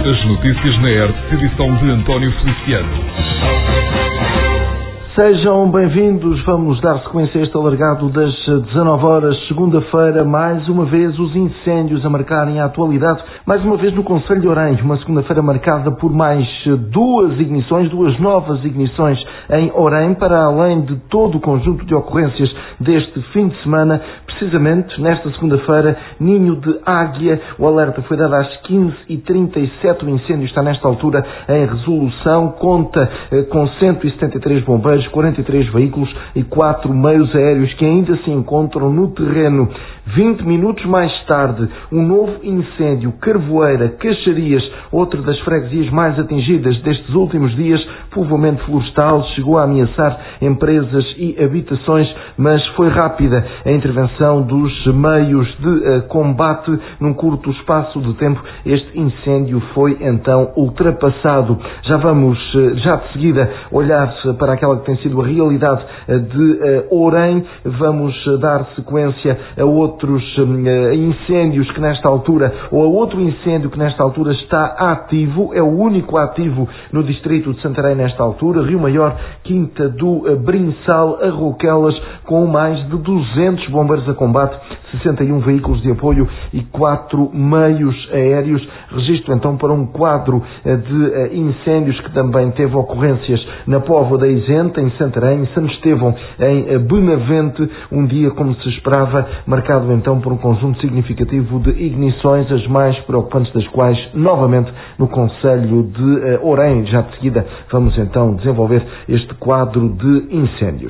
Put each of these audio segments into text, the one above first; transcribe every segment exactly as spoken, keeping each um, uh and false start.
As notícias na R T C, edição de António Feliciano. Sejam bem-vindos, vamos dar sequência a este alargado das dezanove horas, segunda-feira, mais uma vez os incêndios a marcarem a atualidade, mais uma vez no Concelho de Orem, uma segunda-feira marcada por mais duas ignições, duas novas ignições em Orem, para além de todo o conjunto de ocorrências deste fim de semana. Precisamente nesta segunda-feira, Ninho de Águia, o alerta foi dado às quinze e trinta e sete, o incêndio está nesta altura em resolução, conta eh, com cento e setenta e três bombeiros, quarenta e três veículos e quatro meios aéreos que ainda se encontram no terreno. vinte minutos mais tarde, um novo incêndio, Carvoeira, Caxarias, outra das freguesias mais atingidas destes últimos dias, povoamento florestal, chegou a ameaçar empresas e habitações, mas foi rápida a intervenção dos meios de uh, combate. Num curto espaço de tempo, este incêndio foi então ultrapassado. Já vamos, uh, já de seguida, olhar para aquela que tem sido a realidade uh, de uh, Orem. Vamos uh, dar sequência a outros uh, incêndios que nesta altura, ou a outro incêndio que nesta altura está ativo, é o único ativo no distrito de Santarém nesta altura, Rio Maior, Quinta do uh, Brinçal, Arroquelas, com mais de duzentos bombeiros a combate, sessenta e um veículos de apoio e quatro meios aéreos. Registro então para um quadro de incêndios que também teve ocorrências na Póvoa da Isenta, em Santarém, em São Estevão, em Benavente, um dia, como se esperava, marcado então por um conjunto significativo de ignições, as mais preocupantes das quais, novamente, no Concelho de Orem. Já de seguida vamos então desenvolver este quadro de incêndios.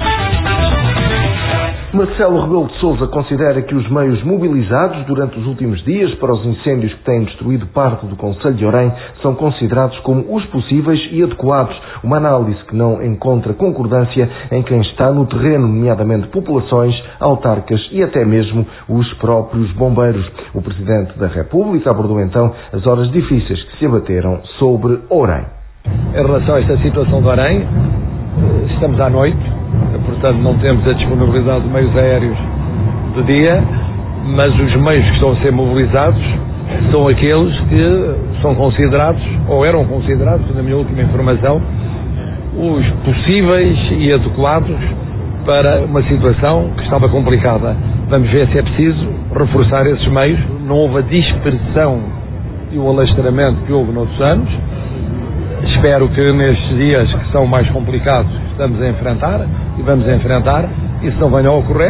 Marcelo Rebelo de Sousa considera que os meios mobilizados durante os últimos dias para os incêndios que têm destruído parte do Concelho de Orem são considerados como os possíveis e adequados, uma análise que não encontra concordância em quem está no terreno, nomeadamente populações, autarcas e até mesmo os próprios bombeiros. O Presidente da República abordou então as horas difíceis que se abateram sobre Orem. Em relação a esta situação de Orem, estamos à noite, portanto não temos a disponibilidade de meios aéreos de dia, mas os meios que estão a ser mobilizados são aqueles que são considerados, ou eram considerados, na minha última informação, os possíveis e adequados para uma situação que estava complicada. Vamos ver se é preciso reforçar esses meios. Não houve a dispersão e o alastramento que houve noutros anos. Espero que nestes dias que são mais complicados estamos a enfrentar e vamos enfrentar, isso não venha a ocorrer,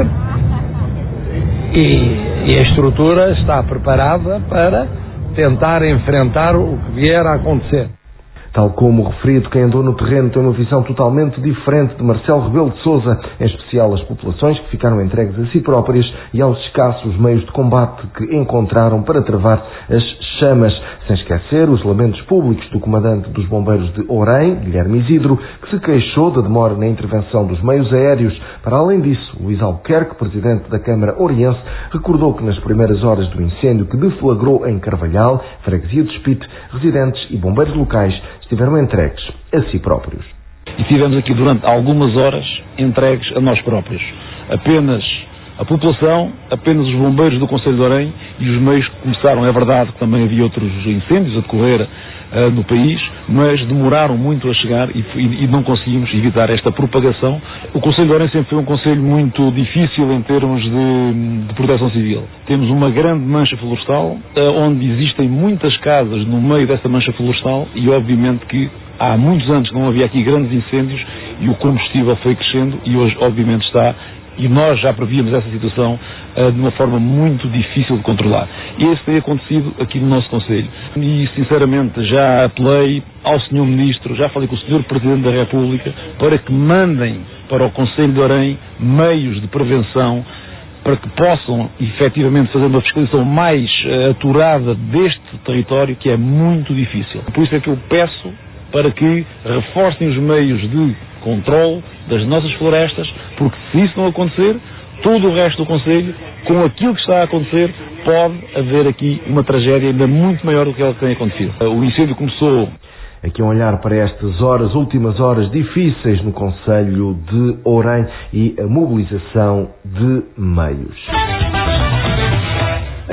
e, e a estrutura está preparada para tentar enfrentar o que vier a acontecer. Tal como referido, quem andou no terreno tem uma visão totalmente diferente de Marcelo Rebelo de Sousa, em especial as populações que ficaram entregues a si próprias e aos escassos meios de combate que encontraram para travar as chamas, sem esquecer os lamentos públicos do comandante dos bombeiros de Orem, Guilherme Isidro, que se queixou da demora na intervenção dos meios aéreos. Para além disso, Luís Albuquerque, presidente da Câmara Oriense, recordou que nas primeiras horas do incêndio que deflagrou em Carvalhal, freguesia de Espite, residentes e bombeiros locais estiveram entregues a si próprios. E estivemos aqui durante algumas horas entregues a nós próprios. Apenas a população, apenas os bombeiros do Concelho de Orem e os meios que começaram. É verdade que também havia outros incêndios a decorrer uh, no país, mas demoraram muito a chegar e, e, e não conseguimos evitar esta propagação. O Concelho de Orem sempre foi um concelho muito difícil em termos de, de proteção civil. Temos uma grande mancha florestal, uh, onde existem muitas casas no meio dessa mancha florestal e obviamente que há muitos anos não havia aqui grandes incêndios e o combustível foi crescendo e hoje obviamente está. E nós já prevíamos essa situação uh, de uma forma muito difícil de controlar. E isso tem acontecido aqui no nosso Concelho. E, sinceramente, já apelei ao senhor Ministro, já falei com o senhor Presidente da República, para que mandem para o Concelho de Orem meios de prevenção, para que possam, efetivamente, fazer uma fiscalização mais uh, aturada deste território, que é muito difícil. Por isso é que eu peço para que reforcem os meios de controle das nossas florestas, porque se isso não acontecer, todo o resto do Concelho, com aquilo que está a acontecer, pode haver aqui uma tragédia ainda muito maior do que ela que tem acontecido. O incêndio começou... Aqui um olhar para estas horas, últimas horas difíceis no Concelho de Orem e a mobilização de meios.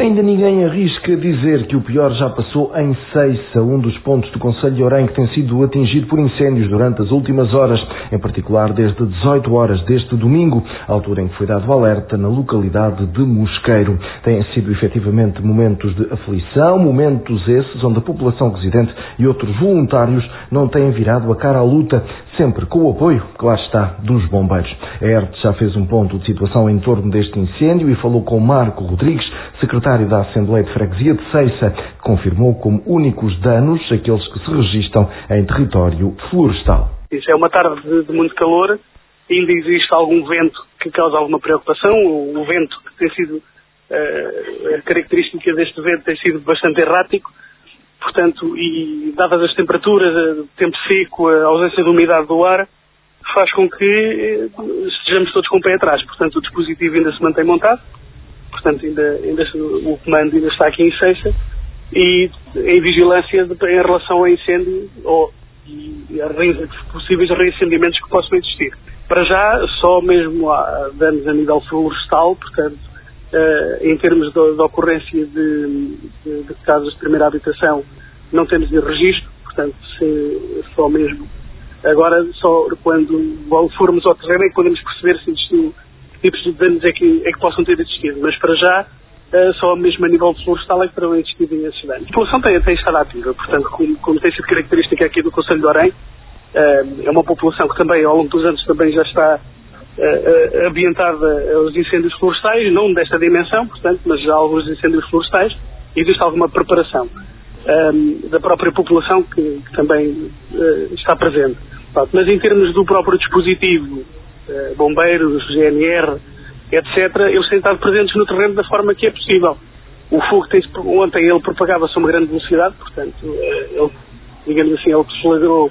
Ainda ninguém arrisca dizer que o pior já passou em Ceiça, um dos pontos do concelho de Orem que tem sido atingido por incêndios durante as últimas horas, em particular desde dezoito horas deste domingo, altura em que foi dado o alerta na localidade de Mosqueiro. Têm sido efetivamente momentos de aflição, momentos esses onde a população residente e outros voluntários não têm virado a cara à luta, sempre com o apoio, que lá está, dos bombeiros. A E R T já fez um ponto de situação em torno deste incêndio e falou com Marco Rodrigues, secretário da Assembleia de Freguesia de Ceiça, que confirmou como únicos danos aqueles que se registram em território florestal. Isso é uma tarde de, de muito calor, ainda existe algum vento que causa alguma preocupação. O, o vento que tem sido, uh, a característica deste vento tem sido bastante errático, portanto, e dadas as temperaturas, o tempo seco, a ausência de umidade do ar, faz com que estejamos todos com o pé atrás. Portanto, o dispositivo ainda se mantém montado. Portanto, ainda, ainda, o comando ainda está aqui em Ceiça e em vigilância de, em relação a incêndio ou e a re, possíveis reincendiamentos que possam existir. Para já, só mesmo há danos a nível florestal, portanto, uh, em termos de, de ocorrência de, de, de casos de primeira habitação, não temos de registro, portanto, se, só mesmo. Agora, só quando formos ao terreno é que podemos perceber se existiu tipos de danos é que, é que possam ter existido, mas para já uh, só mesmo a nível florestal é que terão existido esses danos. A população tem, tem estado ativa, portanto, como, como tem sido característica aqui do concelho de Orem, uh, é uma população que também ao longo dos anos também já está uh, uh, ambientada aos incêndios florestais, não desta dimensão, portanto, mas já alguns incêndios florestais, e existe alguma preparação uh, da própria população que, que também uh, está presente. Pronto, mas em termos do próprio dispositivo, Uh, bombeiros, G N R, etcétera, eles têm estado presentes no terreno da forma que é possível. O fogo tem ontem ele propagava-se a uma grande velocidade, portanto, uh, ele, digamos assim, ele flagrou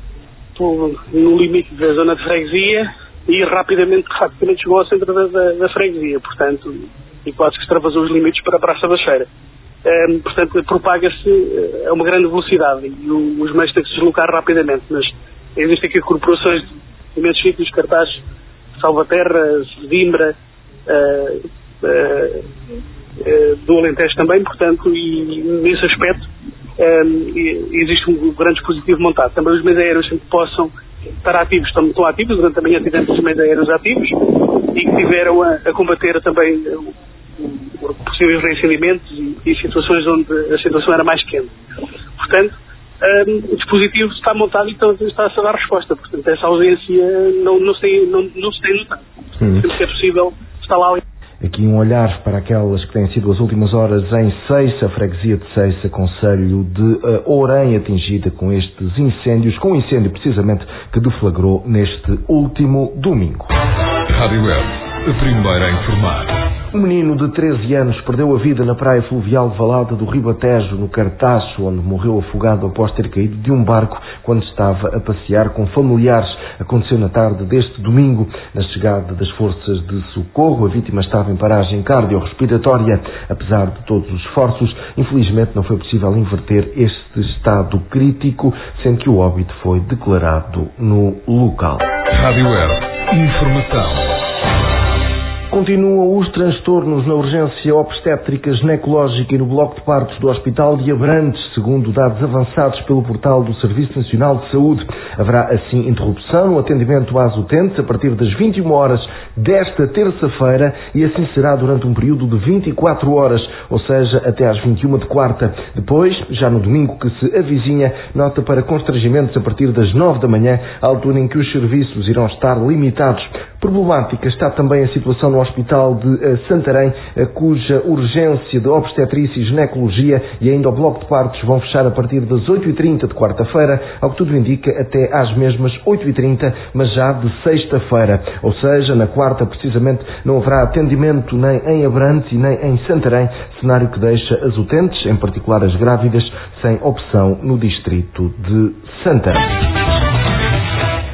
no limite da zona de freguesia e rapidamente, rapidamente chegou ao centro da, da, da freguesia, portanto, e quase que extravasou os limites para a Praça da Cheira. Um, portanto, propaga-se uh, a uma grande velocidade e o, os meios têm que se deslocar rapidamente, mas existem aqui corporações de imensos sítios, Cartaz, Salvaterra, Sedimbra, uh, uh, uh, do Alentejo também, portanto, e nesse aspecto um, existe um grande dispositivo montado. Também os meios aéreos sempre possam estar ativos, estão muito ativos, durante a manhã tivemos os meios aéreos ativos e que tiveram a, a combater também uh, uh, possíveis reincendimentos e, e situações onde a situação era mais quente. Portanto, Um, o dispositivo está montado e então está-se a dar resposta. Portanto, essa ausência não, não, se, tem, não, não se tem notado. Hum. Sempre que é possível, está lá. Aqui um olhar para aquelas que têm sido as últimas horas em Ceiça, freguesia de Ceiça, concelho de uh, Orem, atingida com estes incêndios, com o incêndio precisamente que deflagrou neste último domingo. Rádio Web, a primeira a informar. Um menino de treze anos perdeu a vida na praia fluvial de Valada do Ribatejo, no Cartacho, onde morreu afogado após ter caído de um barco quando estava a passear com familiares. Aconteceu na tarde deste domingo. Na chegada das forças de socorro, a vítima estava em paragem cardiorrespiratória. Apesar de todos os esforços, infelizmente não foi possível inverter este estado crítico, sendo que o óbito foi declarado no local. Rádio Web, informação. Continuam os transtornos na urgência obstétrica, ginecológica e no bloco de partos do Hospital de Abrantes, segundo dados avançados pelo portal do Serviço Nacional de Saúde. Haverá, assim, interrupção no atendimento às utentes a partir das vinte e uma horas desta terça-feira e assim será durante um período de vinte e quatro horas, ou seja, até às vinte e uma de quarta. Depois, já no domingo que se avizinha, nota para constrangimentos a partir das nove da manhã, à altura em que os serviços irão estar limitados. Problemática está também a situação no Hospital de Santarém, cuja urgência de obstetrícia e ginecologia e ainda o bloco de partos vão fechar a partir das oito e trinta de quarta-feira, ao que tudo indica até às mesmas oito e trinta, mas já de sexta-feira. Ou seja, na quarta, precisamente, não haverá atendimento nem em Abrantes e nem em Santarém, cenário que deixa as utentes, em particular as grávidas, sem opção no distrito de Santarém.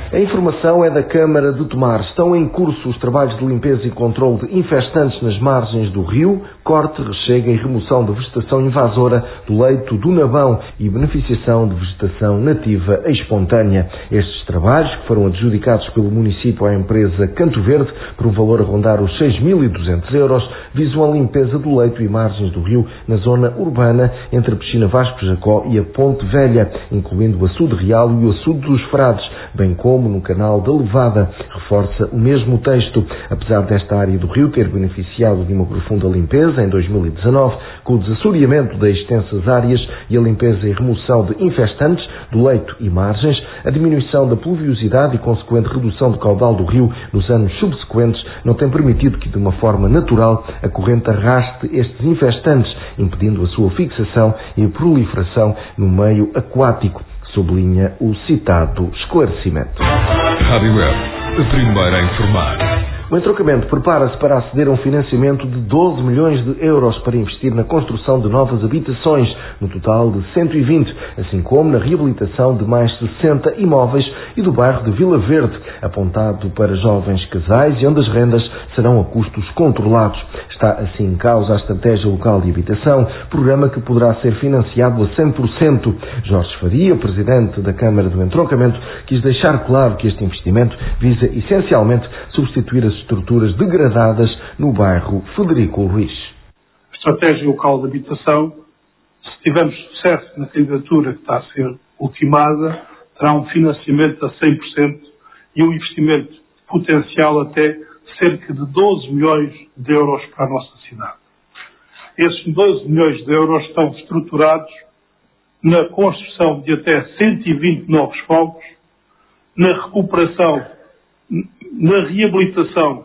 A informação é da Câmara de Tomar. Estão em curso os trabalhos de limpeza e controle de infestantes nas margens do rio, corte, rechega e remoção de vegetação invasora do leito do Nabão e beneficiação de vegetação nativa espontânea. Estes trabalhos, que foram adjudicados pelo município à empresa Canto Verde por um valor a rondar os seis mil e duzentos euros, visam a limpeza do leito e margens do rio na zona urbana entre a Piscina Vasco Jacó e a Ponte Velha, incluindo o Açude Real e o Açude dos Frades, bem como no canal da Levada. Reforça o mesmo texto. Apesar desta área do rio ter beneficiado de uma profunda limpeza em dois mil e dezanove, com o desassoreamento das extensas áreas e a limpeza e remoção de infestantes do leito e margens, a diminuição da pluviosidade e consequente redução do caudal do rio nos anos subsequentes não tem permitido que, de uma forma natural, a corrente arraste estes infestantes, impedindo a sua fixação e a proliferação no meio aquático, sublinha o citado esclarecimento. Rádio Web, a primeira a informar. O entroncamento prepara-se para aceder a um financiamento de doze milhões de euros para investir na construção de novas habitações, no total de cento e vinte, assim como na reabilitação de mais sessenta imóveis e do bairro de Vila Verde, apontado para jovens casais e onde as rendas serão a custos controlados. Está assim em causa a Estratégia Local de Habitação, programa que poderá ser financiado a cem por cento. Jorge Faria, presidente da Câmara do Entroncamento, quis deixar claro que este investimento visa essencialmente substituir as estruturas degradadas no bairro Federico Luís. A Estratégia Local de Habitação, se tivermos sucesso na candidatura que está a ser ultimada, terá um financiamento a cem por cento e um investimento potencial até cerca de doze milhões de euros para a nossa cidade. Esses doze milhões de euros estão estruturados na construção de até cento e vinte novos fogos, na recuperação, na reabilitação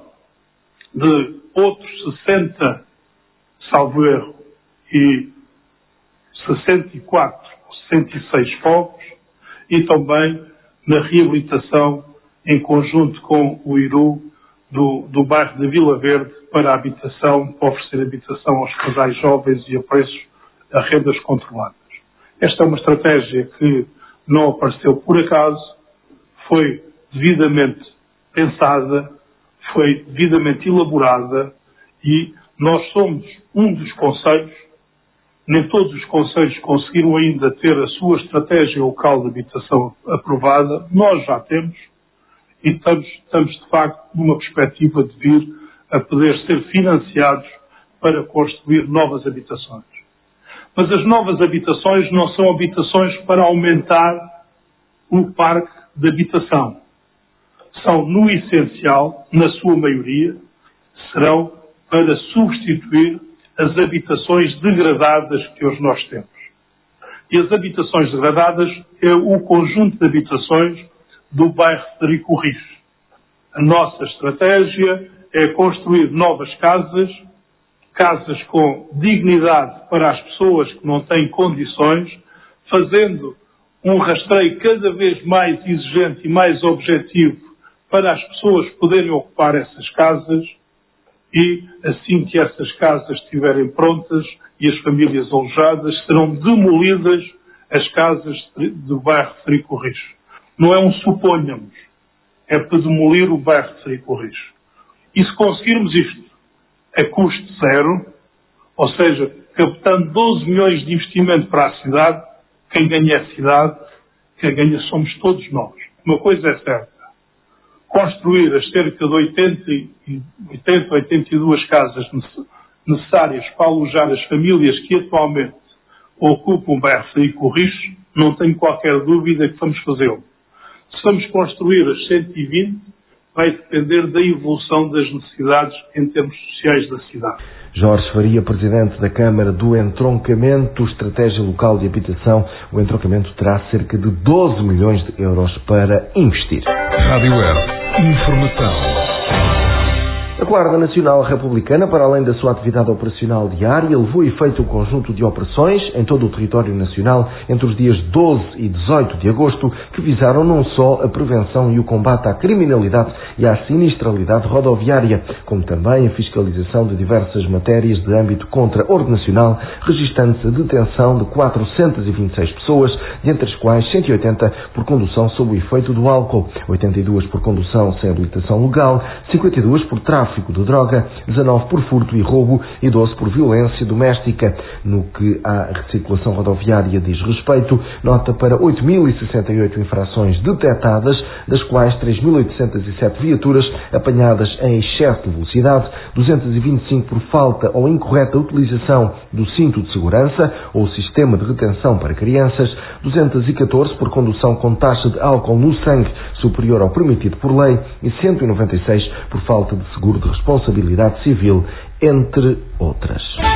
de outros sessenta, salvo erro, e sessenta e quatro, sessenta e seis fogos, e também na reabilitação, em conjunto com o I R U, do, do bairro de Vila Verde, para a habitação, para oferecer habitação aos casais jovens e a preços, a rendas controladas. Esta é uma estratégia que não apareceu por acaso, foi devidamente pensada, foi devidamente elaborada e nós somos um dos concelhos, nem todos os concelhos conseguiram ainda ter a sua estratégia local de habitação aprovada, nós já temos e estamos, estamos de facto numa perspectiva de vir a poder ser financiados para construir novas habitações. Mas as novas habitações não são habitações para aumentar o parque de habitação. São, no essencial, na sua maioria, serão para substituir as habitações degradadas que hoje nós temos. E as habitações degradadas é o conjunto de habitações do bairro Federico Luís. A nossa estratégia é construir novas casas, casas com dignidade para as pessoas que não têm condições, fazendo um rastreio cada vez mais exigente e mais objetivo para as pessoas poderem ocupar essas casas e, assim que essas casas estiverem prontas e as famílias alojadas, serão demolidas as casas do bairro de Federico Luís. Não é um suponhamos, é para demolir o bairro de Federico Luís. E se conseguirmos isto a custo zero, ou seja, captando doze milhões de investimento para a cidade, quem ganha é a cidade, quem ganha somos todos nós. Uma coisa é certa. Construir as cerca de oitenta, oitenta, oitenta e duas casas necessárias para alojar as famílias que atualmente ocupam o bairro Federico Luís, não tenho qualquer dúvida que vamos fazê-lo. Se vamos construir as cento e vinte, vai depender da evolução das necessidades em termos sociais da cidade. Jorge Faria, presidente da Câmara do Entroncamento, Estratégia Local de Habitação. O entroncamento terá cerca de doze milhões de euros para investir. Rádio Web, informação. A Guarda Nacional Republicana, para além da sua atividade operacional diária, levou a efeito um conjunto de operações em todo o território nacional entre os dias doze e dezoito de agosto, que visaram não só a prevenção e o combate à criminalidade e à sinistralidade rodoviária, como também a fiscalização de diversas matérias de âmbito contraordenacional, registando-se a detenção de quatrocentas e vinte e seis pessoas, dentre as quais cento e oitenta por condução sob o efeito do álcool, oitenta e duas por condução sem habilitação legal, cinquenta e duas por tráfico de droga, dezanove por furto e roubo e doze por violência doméstica. No que à recirculação rodoviária diz respeito, nota para oito mil e sessenta e oito infrações detectadas, das quais três mil oitocentas e sete viaturas apanhadas em excesso de velocidade, duzentas e vinte e cinco por falta ou incorreta utilização do cinto de segurança ou sistema de retenção para crianças, duzentas e catorze por condução com taxa de álcool no sangue superior ao permitido por lei e cento e noventa e seis por falta de seguro de responsabilidade civil, entre outras.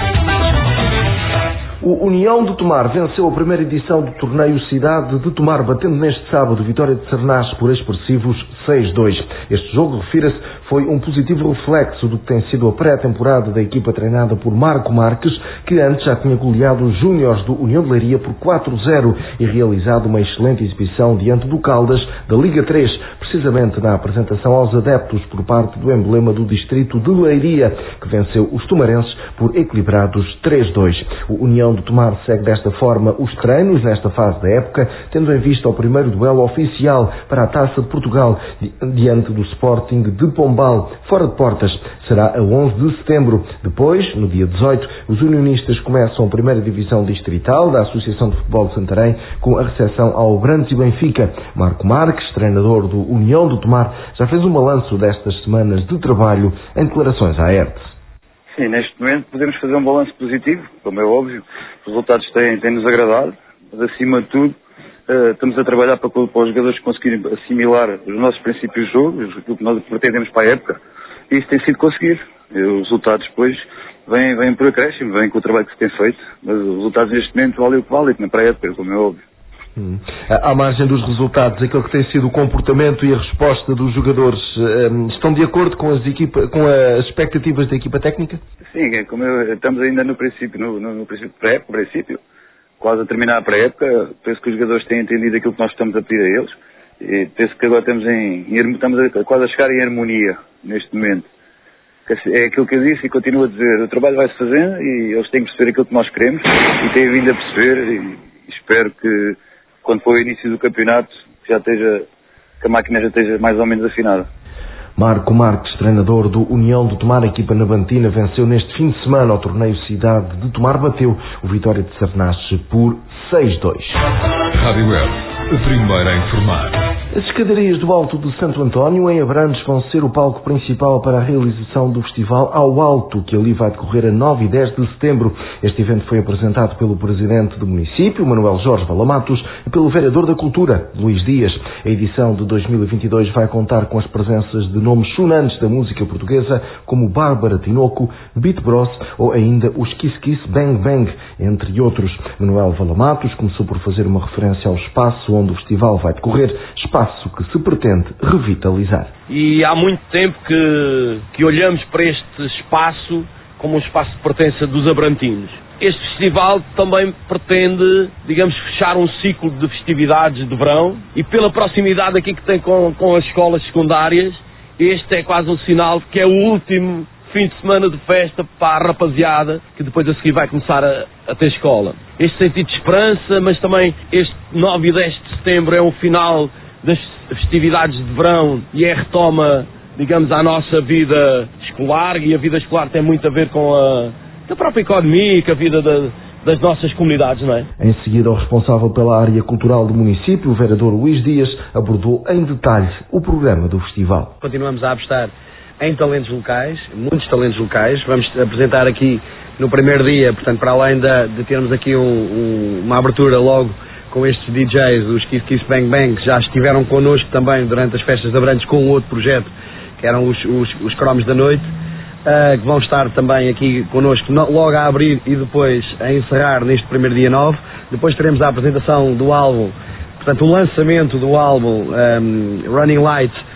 O União de Tomar venceu a primeira edição do torneio Cidade de Tomar, batendo neste sábado Vitória de Sernás por expressivos seis dois. Este jogo, refira-se, foi um positivo reflexo do que tem sido a pré-temporada da equipa treinada por Marco Marques, que antes já tinha goleado os Júniores do União de Leiria por quatro zero e realizado uma excelente exibição diante do Caldas da Liga três, precisamente na apresentação aos adeptos por parte do emblema do distrito de Leiria, que venceu os tomarenses por equilibrados três dois. O União de Tomar segue desta forma os treinos nesta fase da época, tendo em vista o primeiro duelo oficial para a Taça de Portugal diante do Sporting de Pombal, fora de portas. Será a onze de setembro. Depois, no dia dezoito, os unionistas começam a primeira divisão distrital da Associação de Futebol de Santarém com a recepção ao Abrantes e Benfica. Marco Marques, treinador do União de Tomar, já fez um balanço destas semanas de trabalho em declarações à E R T. Sim, neste momento podemos fazer um balanço positivo, como é óbvio. Os resultados têm, têm nos agradado, mas acima de tudo uh, estamos a trabalhar para, para os jogadores conseguirem assimilar os nossos princípios de jogo, aquilo que nós pretendemos para a época, e isso tem sido conseguido. E os resultados depois vêm, vêm por acréscimo, vêm com o trabalho que se tem feito, mas os resultados neste momento valem o que valem, na pré-época, como é óbvio. Hum. À margem dos resultados, aquele que tem sido o comportamento e a resposta dos jogadores, um, estão de acordo com as, equipa, com as expectativas da equipa técnica? Sim, é como eu, estamos ainda no princípio, no, no, no princípio pré-época, princípio, quase a terminar a pré-época. Penso que os jogadores têm entendido aquilo que nós estamos a pedir a eles e penso que agora estamos, em, em, estamos a, quase a chegar em harmonia neste momento. É aquilo que eu disse e continuo a dizer, o trabalho vai-se fazendo e eles têm que perceber aquilo que nós queremos e têm vindo a perceber e espero que quando for o início do campeonato, que já esteja, que a máquina já esteja mais ou menos afinada. Marco Marques, treinador do União de Tomar, a equipa nabantina, venceu neste fim de semana ao torneio Cidade de Tomar, bateu o Vitória de Sernás por seis dois. Rádio Web, a primeira a informar. As escadarias do Alto de Santo António, em Abrantes, vão ser o palco principal para a realização do Festival Ao Alto, que ali vai decorrer a nove e dez de setembro. Este evento foi apresentado pelo Presidente do município, Manuel Jorge Valamatos, e pelo Vereador da Cultura, Luís Dias. A edição de dois mil e vinte e dois vai contar com as presenças de nomes sonantes da música portuguesa, como Bárbara Tinoco, Beat Bros ou ainda os Kiss Kiss Bang Bang, entre outros. Manuel Valamatos começou por fazer uma referência ao espaço onde o festival vai decorrer, espaço que se pretende revitalizar. E há muito tempo que, que olhamos para este espaço como um espaço de pertença dos abrantinos. Este festival também pretende, digamos, fechar um ciclo de festividades de verão e pela proximidade aqui que tem com, com as escolas secundárias, este é quase um sinal que é o último fim de semana de festa para a rapaziada que depois a seguir vai começar a, a ter escola. Este sentido de esperança, mas também este nove e dez de setembro é um final das festividades de verão e é a retoma, digamos, à nossa vida escolar, e a vida escolar tem muito a ver com a, a própria economia e com a vida da, das nossas comunidades, não é? Em seguida, o responsável pela área cultural do município, o vereador Luís Dias, abordou em detalhe o programa do festival. Continuamos a apostar em talentos locais, muitos talentos locais. Vamos apresentar aqui no primeiro dia, portanto, para além de, de termos aqui um, um, uma abertura logo com estes D Js, os Kiss Kiss Bang Bang, que já estiveram connosco também durante as festas de Abrantes com um outro projeto, que eram os, os, os Cromos da Noite, uh, que vão estar também aqui connosco no, logo a abrir e depois a encerrar neste primeiro dia nove. Depois teremos a apresentação do álbum, portanto o lançamento do álbum um, Running Light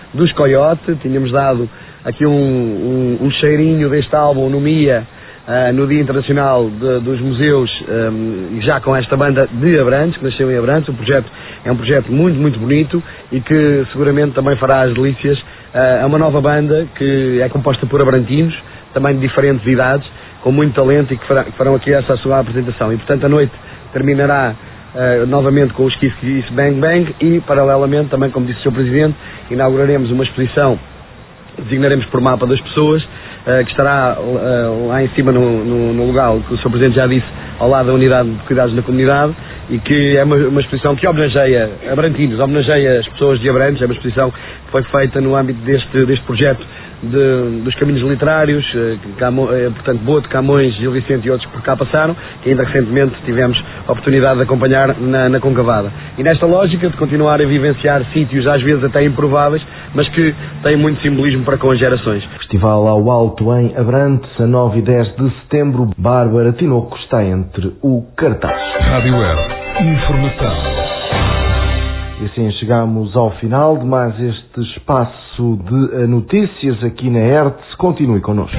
dos Coyote, tínhamos dado aqui um, um, um cheirinho deste álbum no M I A, uh, no Dia Internacional de, dos Museus, um, já com esta banda de Abrantes, que nasceu em Abrantes. O projeto é um projeto muito, muito bonito e que seguramente também fará as delícias. Uh, é uma nova banda que é composta por abrantinos, também de diferentes idades, com muito talento e que, fará, que farão aqui essa sua apresentação. E portanto a noite terminará Uh, novamente com os Kiss Kiss Bang Bang e, paralelamente, também, como disse o senhor Presidente, inauguraremos uma exposição, designaremos por mapa das pessoas, uh, que estará uh, lá em cima no, no, no lugar que o senhor Presidente já disse, ao lado da Unidade de Cuidados na Comunidade, e que é uma, uma exposição que homenageia Abrantinos, homenageia as pessoas de Abrantes. É uma exposição que foi feita no âmbito deste, deste projeto de, dos caminhos literários, Camo, portanto Boto, Camões, Gil Vicente e outros que por cá passaram, que ainda recentemente tivemos a oportunidade de acompanhar na, na Concavada. E nesta lógica de continuar a vivenciar sítios às vezes até improváveis, mas que têm muito simbolismo para com as gerações. Festival ao Alto em Abrantes, a nove e dez de setembro. Bárbara Tinoco está entre o cartaz. Rádio Web, informação. E assim chegamos ao final de mais este espaço de notícias aqui na Hertz. Continue connosco.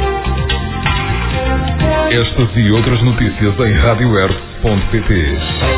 Estas e outras notícias em rádio hertz ponto pt.